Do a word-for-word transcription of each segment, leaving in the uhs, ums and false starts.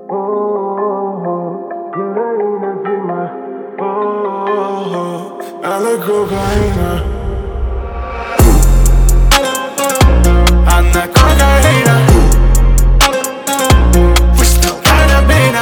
Героиня фильма. Она кокаина. Она кокаина. Пусто карабина.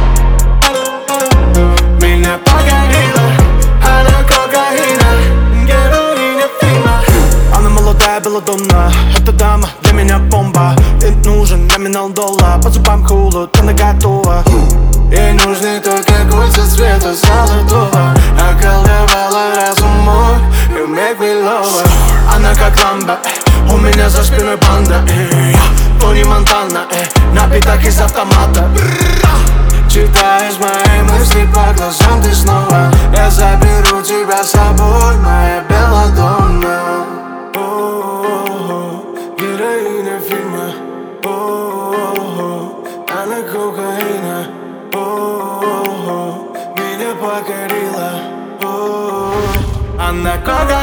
Меня покорила. Она кокаина. Героиня фильма. Она молодая, белодонна. Эта дама для меня бомба. Ей нужен номинал доллар. По зубам холод, она готова. Ей нужны только кольца цвета золотого. Околдовала разум мой. You make me love her. Она как ламба, у меня за спиной банда. Тони Монтана, на битах из автомата. Читаешь мои мысли по глазам ты снова. Я заберу тебя с собой, моя белладонна. Героиня фильма. Она кокаина. Меня покорила. Она кокаина.